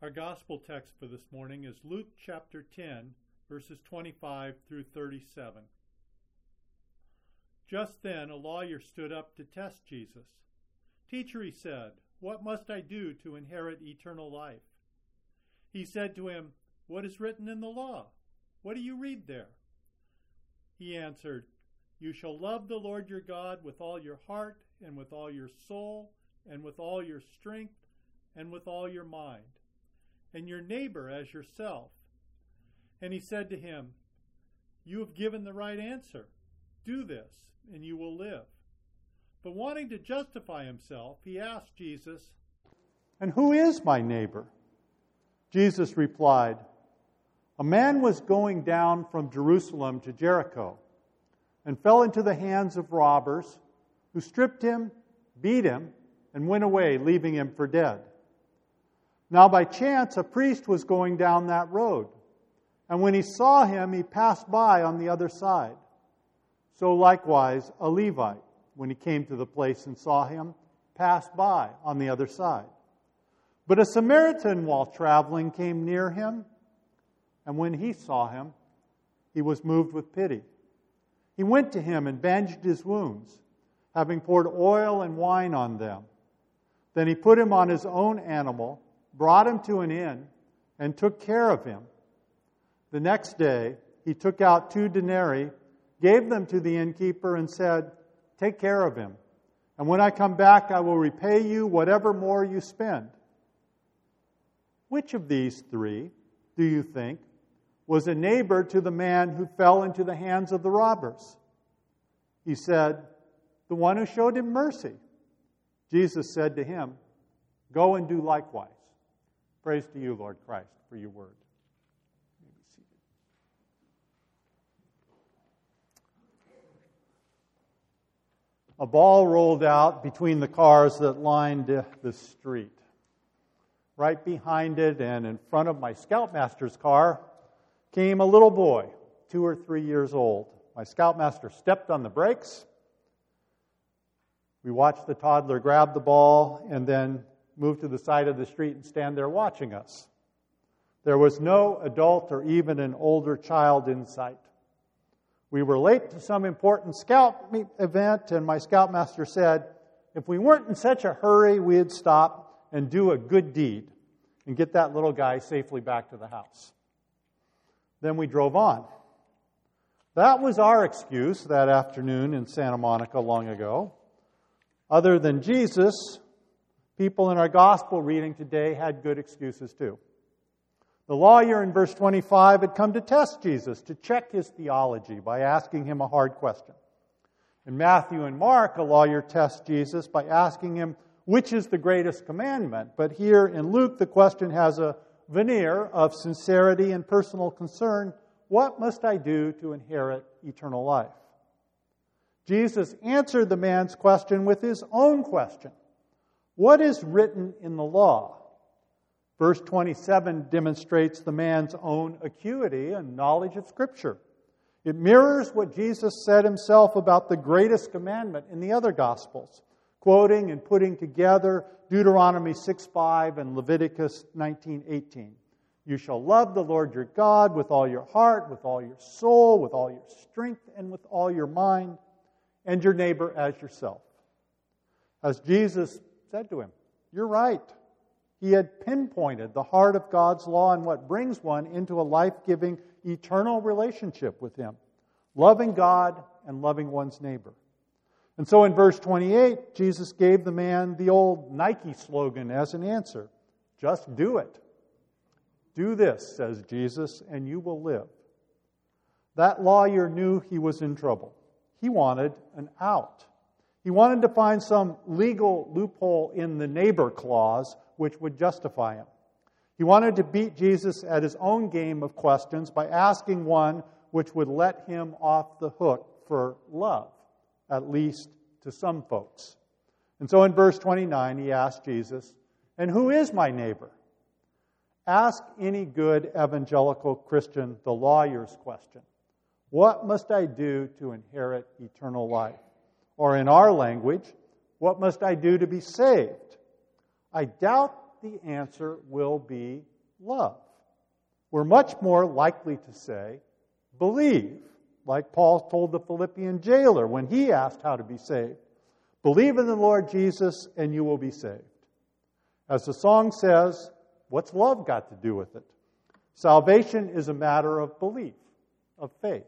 Our gospel text for this morning is Luke chapter 10, verses 25 through 37. Just then a lawyer stood up to test Jesus. "Teacher," he said, "what must I do to inherit eternal life?" He said to him, "What is written in the law? What do you read there?" He answered, "You shall love the Lord your God with all your heart and with all your soul and with all your strength and with all your mind, and your neighbor as yourself." And he said to him, "You have given the right answer. Do this, and you will live." But wanting to justify himself, he asked Jesus, "And who is my neighbor?" Jesus replied, "A man was going down from Jerusalem to Jericho and fell into the hands of robbers who stripped him, beat him, and went away, leaving him for dead. Now by chance a priest was going down that road, and when he saw him, he passed by on the other side. So likewise a Levite, when he came to the place and saw him, passed by on the other side. But a Samaritan, while traveling, came near him, and when he saw him, he was moved with pity. He went to him and bandaged his wounds, having poured oil and wine on them. Then he put him on his own animal, brought him to an inn, and took care of him. The next day he took out 2 denarii, gave them to the innkeeper, and said, 'Take care of him, and when I come back I will repay you whatever more you spend.' Which of these 3, do you think, was a neighbor to the man who fell into the hands of the robbers?" He said, "The one who showed him mercy." Jesus said to him, "Go and do likewise." Praise to you, Lord Christ, for your word. You may be seated. A ball rolled out between the cars that lined the street. Right behind it and in front of my Scoutmaster's car came a little boy, 2 or 3 years old. My Scoutmaster stepped on the brakes. We watched the toddler grab the ball and then move to the side of the street and stand there watching us. There was no adult or even an older child in sight. We were late to some important scout event, and my Scoutmaster said, if we weren't in such a hurry, we'd stop and do a good deed and get that little guy safely back to the house. Then we drove on. That was our excuse that afternoon in Santa Monica long ago. Other than Jesus, people in our gospel reading today had good excuses too. The lawyer in verse 25 had come to test Jesus, to check his theology by asking him a hard question. In Matthew and Mark, a lawyer tests Jesus by asking him, which is the greatest commandment? But here in Luke, the question has a veneer of sincerity and personal concern. What must I do to inherit eternal life? Jesus answered the man's question with his own question. What is written in the law? Verse 27 demonstrates the man's own acuity and knowledge of Scripture. It mirrors what Jesus said himself about the greatest commandment in the other Gospels, quoting and putting together Deuteronomy 6:5 and Leviticus 19:18. You shall love the Lord your God with all your heart, with all your soul, with all your strength, and with all your mind, and your neighbor as yourself. As Jesus said to him, you're right. He had pinpointed the heart of God's law and what brings one into a life-giving, eternal relationship with Him, loving God and loving one's neighbor. And so in verse 28, Jesus gave the man the old Nike slogan as an answer. Just do it. Do this, says Jesus, and you will live. That lawyer knew he was in trouble. He wanted an out. He wanted to find some legal loophole in the neighbor clause which would justify him. He wanted to beat Jesus at his own game of questions by asking one which would let him off the hook for love, at least to some folks. And so in verse 29, he asked Jesus, and who is my neighbor? Ask any good evangelical Christian the lawyer's question. What must I do to inherit eternal life? Or in our language, what must I do to be saved? I doubt the answer will be love. We're much more likely to say, believe, like Paul told the Philippian jailer when he asked how to be saved. Believe in the Lord Jesus and you will be saved. As the song says, what's love got to do with it? Salvation is a matter of belief, of faith.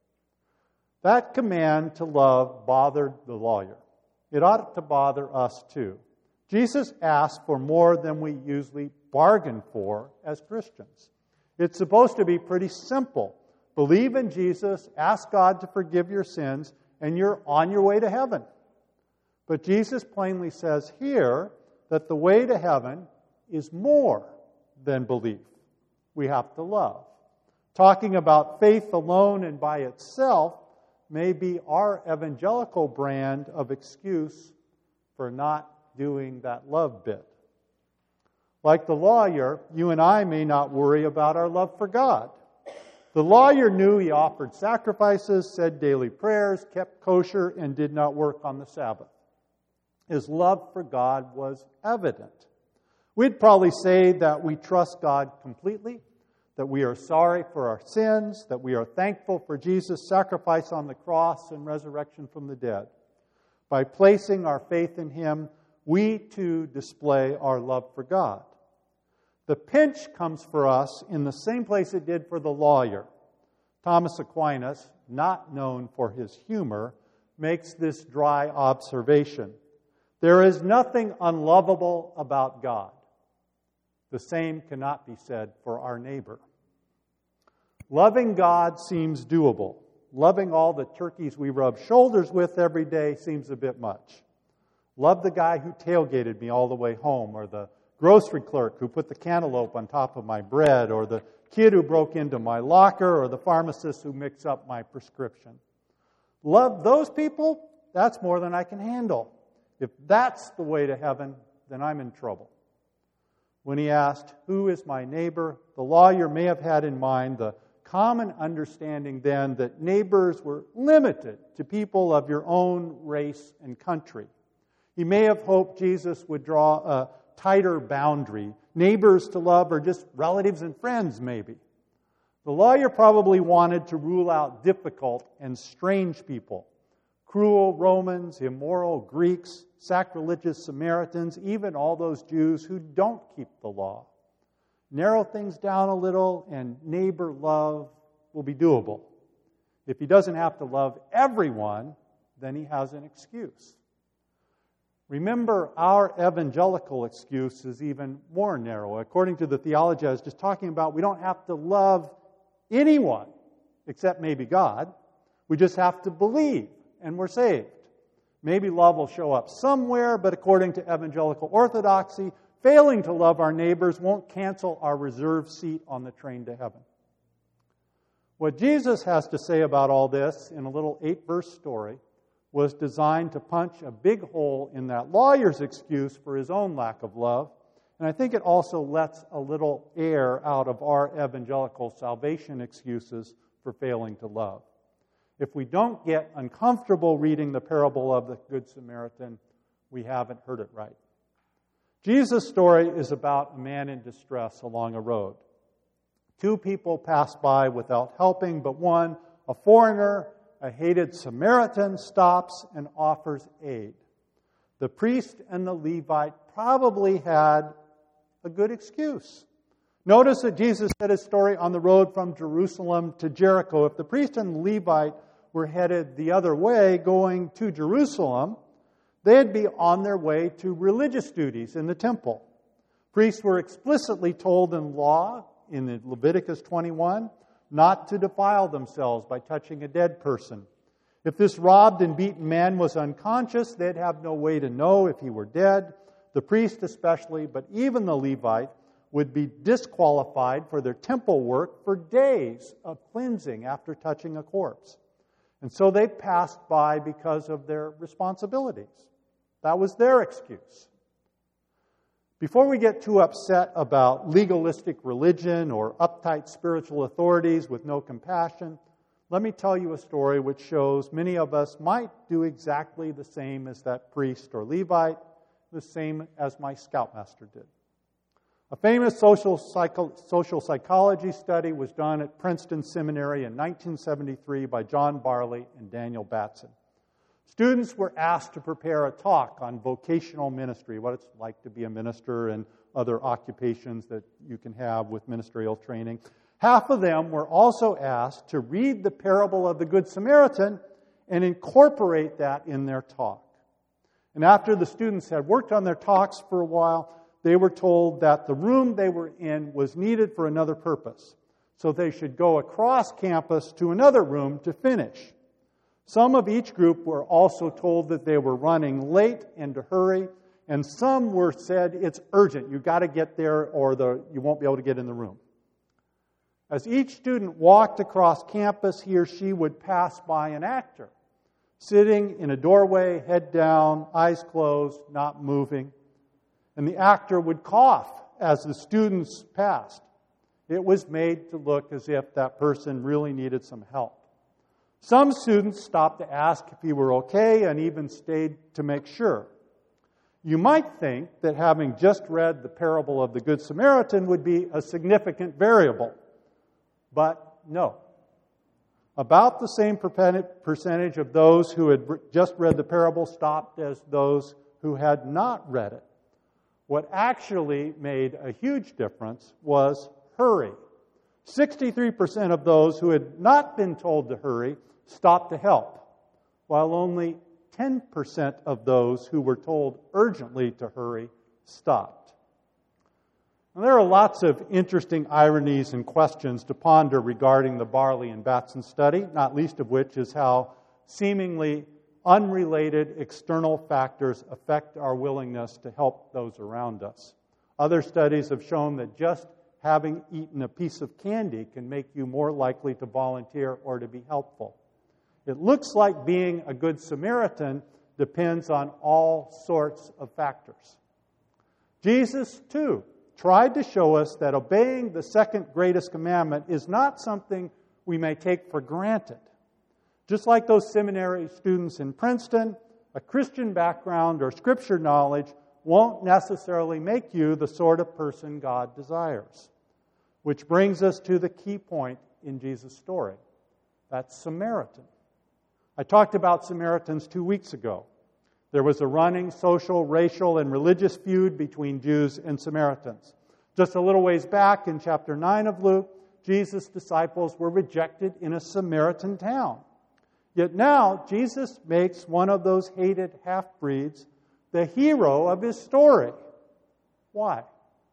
That command to love bothered the lawyer. It ought to bother us too. Jesus asked for more than we usually bargain for as Christians. It's supposed to be pretty simple. Believe in Jesus, ask God to forgive your sins, and you're on your way to heaven. But Jesus plainly says here that the way to heaven is more than belief. We have to love. Talking about faith alone and by itself may be our evangelical brand of excuse for not doing that love bit. Like the lawyer, you and I may not worry about our love for God. The lawyer knew he offered sacrifices, said daily prayers, kept kosher, and did not work on the Sabbath. His love for God was evident. We'd probably say that we trust God completely, that we are sorry for our sins, that we are thankful for Jesus' sacrifice on the cross and resurrection from the dead. By placing our faith in Him, we too display our love for God. The pinch comes for us in the same place it did for the lawyer. Thomas Aquinas, not known for his humor, makes this dry observation. There is nothing unlovable about God. The same cannot be said for our neighbor. Loving God seems doable. Loving all the turkeys we rub shoulders with every day seems a bit much. Love the guy who tailgated me all the way home, or the grocery clerk who put the cantaloupe on top of my bread, or the kid who broke into my locker, or the pharmacist who mixed up my prescription. Love those people, that's more than I can handle. If that's the way to heaven, then I'm in trouble. When he asked, who is my neighbor, the lawyer may have had in mind the common understanding then that neighbors were limited to people of your own race and country. He may have hoped Jesus would draw a tighter boundary. Neighbors to love are just relatives and friends, maybe. The lawyer probably wanted to rule out difficult and strange people. Cruel Romans, immoral Greeks, sacrilegious Samaritans, even all those Jews who don't keep the law. Narrow things down a little and neighbor love will be doable. If he doesn't have to love everyone, then he has an excuse. Remember, our evangelical excuse is even more narrow. According to the theology I was just talking about, we don't have to love anyone except maybe God. We just have to believe and we're saved. Maybe love will show up somewhere, but according to evangelical orthodoxy, failing to love our neighbors won't cancel our reserved seat on the train to heaven. What Jesus has to say about all this in a little 8-verse story was designed to punch a big hole in that lawyer's excuse for his own lack of love. And I think it also lets a little air out of our evangelical salvation excuses for failing to love. If we don't get uncomfortable reading the parable of the Good Samaritan, we haven't heard it right. Jesus' story is about a man in distress along a road. 2 people pass by without helping, but one, a foreigner, a hated Samaritan, stops and offers aid. The priest and the Levite probably had a good excuse. Notice that Jesus said his story on the road from Jerusalem to Jericho. If the priest and the Levite were headed the other way, going to Jerusalem, they'd be on their way to religious duties in the temple. Priests were explicitly told in law, in Leviticus 21, not to defile themselves by touching a dead person. If this robbed and beaten man was unconscious, they'd have no way to know if he were dead. The priest especially, but even the Levite, would be disqualified for their temple work for days of cleansing after touching a corpse. And so they passed by because of their responsibilities. That was their excuse. Before we get too upset about legalistic religion or uptight spiritual authorities with no compassion, let me tell you a story which shows many of us might do exactly the same as that priest or Levite, the same as my scoutmaster did. A famous social psychology study was done at Princeton Seminary in 1973 by John Barley and Daniel Batson. Students were asked to prepare a talk on vocational ministry, what it's like to be a minister and other occupations that you can have with ministerial training. Half of them were also asked to read the parable of the Good Samaritan and incorporate that in their talk. And after the students had worked on their talks for a while, they were told that the room they were in was needed for another purpose. So they should go across campus to another room to finish. Some of each group were also told that they were running late and to hurry, and some were said, it's urgent, you've got to get there or you won't be able to get in the room. As each student walked across campus, he or she would pass by an actor, sitting in a doorway, head down, eyes closed, not moving. And the actor would cough as the students passed. It was made to look as if that person really needed some help. Some students stopped to ask if he were okay and even stayed to make sure. You might think that having just read the parable of the Good Samaritan would be a significant variable, but no. About the same percentage of those who had just read the parable stopped as those who had not read it. What actually made a huge difference was hurry. 63% of those who had not been told to hurry stopped to help, while only 10% of those who were told urgently to hurry stopped. Now, there are lots of interesting ironies and questions to ponder regarding the Barley and Batson study, not least of which is how seemingly unrelated external factors affect our willingness to help those around us. Other studies have shown that just having eaten a piece of candy can make you more likely to volunteer or to be helpful. It looks like being a good Samaritan depends on all sorts of factors. Jesus, too, tried to show us that obeying the second greatest commandment is not something we may take for granted. Just like those seminary students in Princeton, a Christian background or Scripture knowledge won't necessarily make you the sort of person God desires. Which brings us to the key point in Jesus' story. That's Samaritan. I talked about Samaritans 2 weeks ago. There was a running social, racial, and religious feud between Jews and Samaritans. Just a little ways back in chapter 9 of Luke, Jesus' disciples were rejected in a Samaritan town. Yet now, Jesus makes one of those hated half-breeds the hero of his story. Why?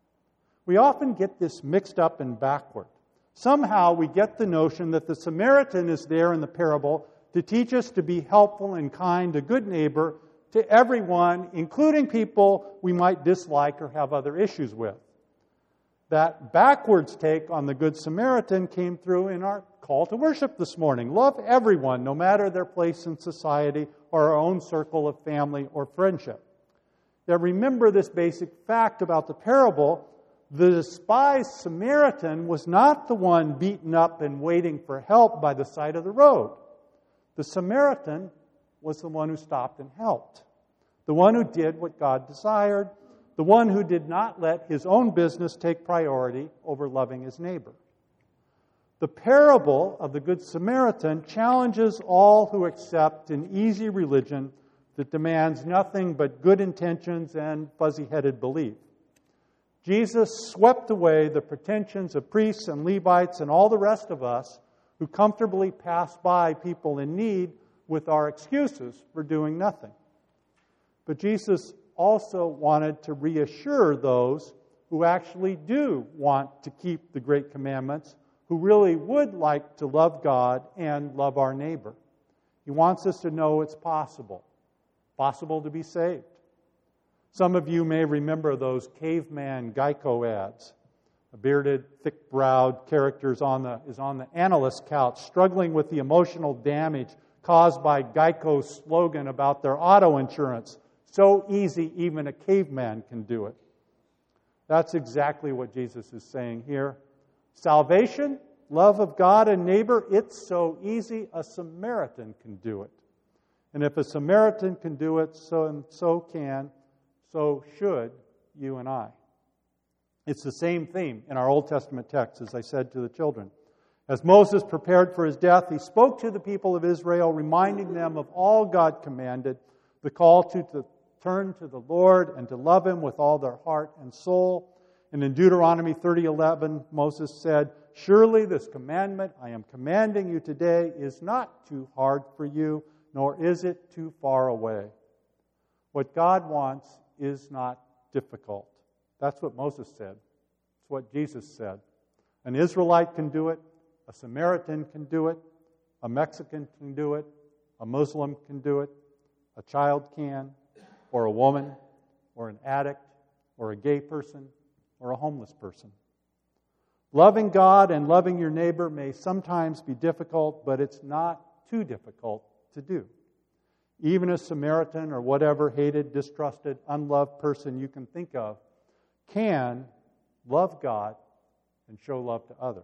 We often get this mixed up and backward. Somehow we get the notion that the Samaritan is there in the parable to teach us to be helpful and kind, a good neighbor to everyone, including people we might dislike or have other issues with. That backwards take on the Good Samaritan came through in our call to worship this morning. Love everyone, no matter their place in society or our own circle of family or friendship. Now remember this basic fact about the parable. The despised Samaritan was not the one beaten up and waiting for help by the side of the road. The Samaritan was the one who stopped and helped. The one who did what God desired. The one who did not let his own business take priority over loving his neighbor. The parable of the Good Samaritan challenges all who accept an easy religion that demands nothing but good intentions and fuzzy-headed belief. Jesus swept away the pretensions of priests and Levites and all the rest of us who comfortably pass by people in need with our excuses for doing nothing. But Jesus also wanted to reassure those who actually do want to keep the great commandments, who really would like to love God and love our neighbor. He wants us to know it's possible to be saved. Some of you may remember those caveman Geico ads. A bearded, thick-browed character is on the analyst's couch, struggling with the emotional damage caused by Geico's slogan about their auto insurance. So easy, even a caveman can do it. That's exactly what Jesus is saying here. Salvation, love of God and neighbor, it's so easy, a Samaritan can do it. And if a Samaritan can do it, so should you and I. It's the same theme in our Old Testament text, as I said to the children. As Moses prepared for his death, he spoke to the people of Israel, reminding them of all God commanded, the call to turn to the Lord and to love Him with all their heart and soul. And in Deuteronomy 30:11, Moses said, "Surely this commandment I am commanding you today is not too hard for you, nor is it too far away." What God wants is not difficult. That's what Moses said. It's what Jesus said. An Israelite can do it. A Samaritan can do it. A Mexican can do it. A Muslim can do it. A child can, or a woman, or an addict, or a gay person, or a homeless person. Loving God and loving your neighbor may sometimes be difficult, but it's not too difficult to do. Even a Samaritan or whatever hated, distrusted, unloved person you can think of can love God and show love to others.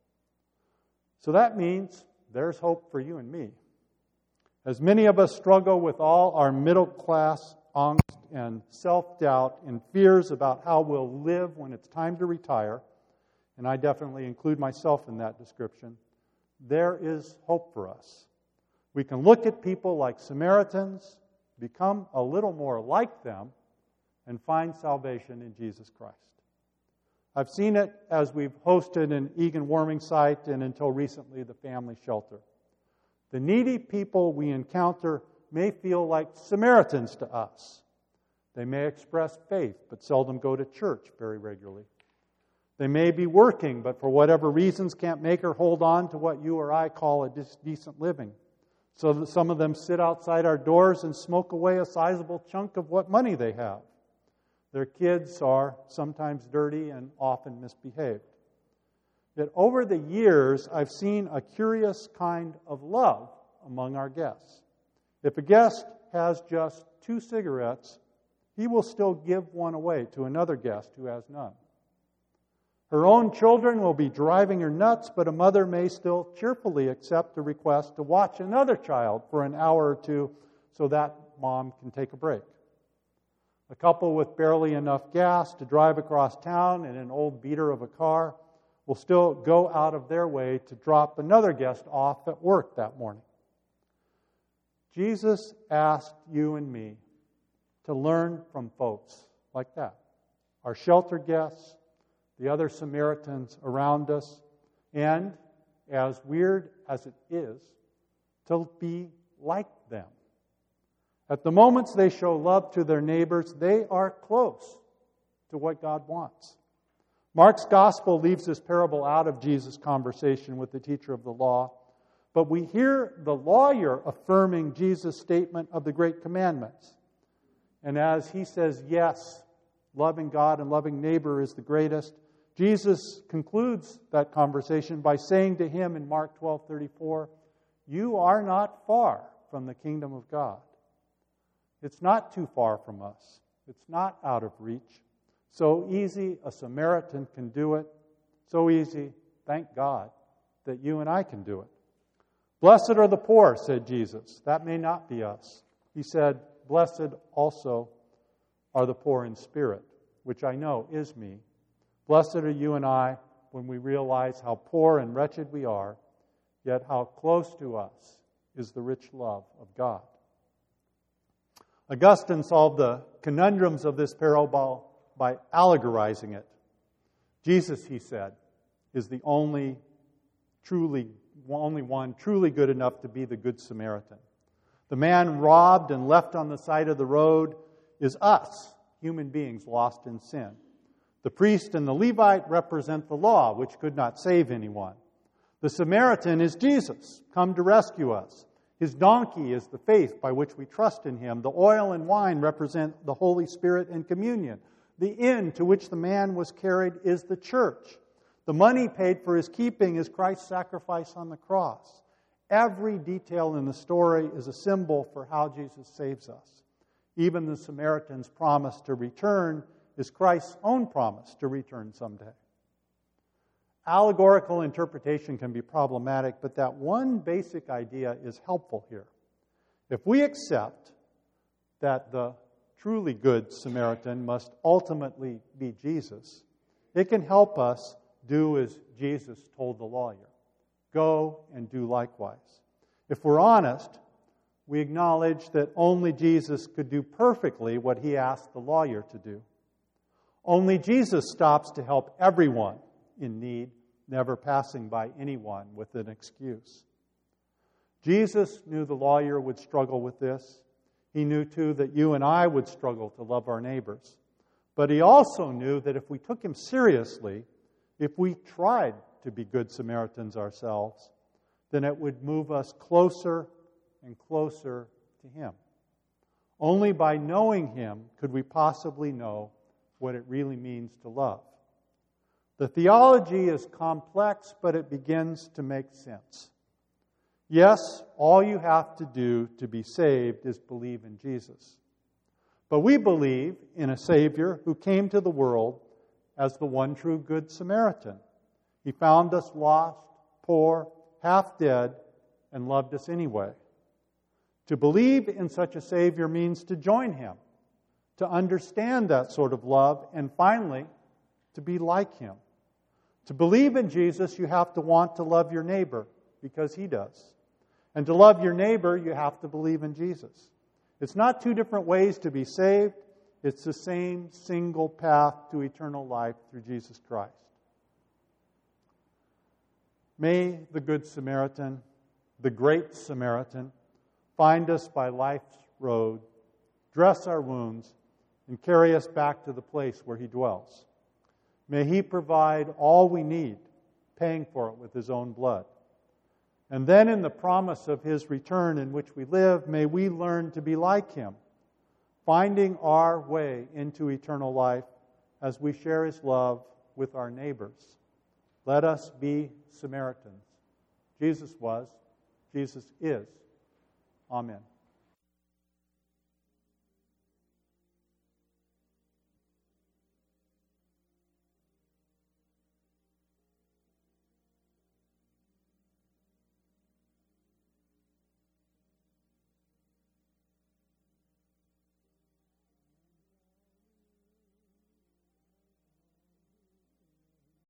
So that means there's hope for you and me. As many of us struggle with all our middle-class angst and self-doubt and fears about how we'll live when it's time to retire, and I definitely include myself in that description, there is hope for us. We can look at people like Samaritans, become a little more like them, and find salvation in Jesus Christ. I've seen it as we've hosted an Egan warming site and until recently the family shelter. The needy people we encounter may feel like Samaritans to us. They may express faith but seldom go to church very regularly. They may be working but for whatever reasons can't make or hold on to what you or I call a decent living. So that some of them sit outside our doors and smoke away a sizable chunk of what money they have. Their kids are sometimes dirty and often misbehaved. Yet over the years, I've seen a curious kind of love among our guests. If a guest has just 2 cigarettes, he will still give one away to another guest who has none. Her own children will be driving her nuts, but a mother may still cheerfully accept a request to watch another child for an hour or two so that mom can take a break. A couple with barely enough gas to drive across town in an old beater of a car will still go out of their way to drop another guest off at work that morning. Jesus asked you and me to learn from folks like that. Our shelter guests, the other Samaritans around us, and, as weird as it is, to be like them. At the moments they show love to their neighbors, they are close to what God wants. Mark's gospel leaves this parable out of Jesus' conversation with the teacher of the law, but we hear the lawyer affirming Jesus' statement of the great commandments. And as he says, yes, loving God and loving neighbor is the greatest, Jesus concludes that conversation by saying to him in Mark 12:34, "You are not far from the kingdom of God." It's not too far from us. It's not out of reach. So easy a Samaritan can do it. So easy, thank God, that you and I can do it. "Blessed are the poor," said Jesus. That may not be us. He said, "Blessed also are the poor in spirit," which I know is me. Blessed are you and I when we realize how poor and wretched we are, yet how close to us is the rich love of God. Augustine solved the conundrums of this parable by allegorizing it. Jesus, he said, is the only one truly good enough to be the Good Samaritan. The man robbed and left on the side of the road is us, human beings lost in sin. The priest and the Levite represent the law, which could not save anyone. The Samaritan is Jesus, come to rescue us. His donkey is the faith by which we trust in Him. The oil and wine represent the Holy Spirit and communion. The inn to which the man was carried is the church. The money paid for his keeping is Christ's sacrifice on the cross. Every detail in the story is a symbol for how Jesus saves us. Even the Samaritan's promise to return is Christ's own promise to return someday. Allegorical interpretation can be problematic, but that one basic idea is helpful here. If we accept that the truly good Samaritan must ultimately be Jesus, It can help us do as Jesus told the lawyer. Go and do likewise. If we're honest, we acknowledge that only Jesus could do perfectly what he asked the lawyer to do. Only Jesus stops to help everyone in need, never passing by anyone with an excuse. Jesus knew the lawyer would struggle with this. He knew, too, that you and I would struggle to love our neighbors. But he also knew that if we took him seriously, if we tried to be good Samaritans ourselves, then it would move us closer and closer to him. Only by knowing him could we possibly know what it really means to love. The theology is complex, but it begins to make sense. Yes, all you have to do to be saved is believe in Jesus. But we believe in a Savior who came to the world as the one true Good Samaritan. He found us lost, poor, half dead, and loved us anyway. To believe in such a Savior means to join him, to understand that sort of love, and finally, to be like him. To believe in Jesus, you have to want to love your neighbor because he does. And to love your neighbor, you have to believe in Jesus. It's not two different ways to be saved. It's the same single path to eternal life through Jesus Christ. May the Good Samaritan, the Great Samaritan, find us by life's road, dress our wounds, and carry us back to the place where he dwells. May he provide all we need, paying for it with his own blood. And then in the promise of his return in which we live, may we learn to be like him, finding our way into eternal life as we share his love with our neighbors. Let us be Samaritans. Jesus was, Jesus is. Amen.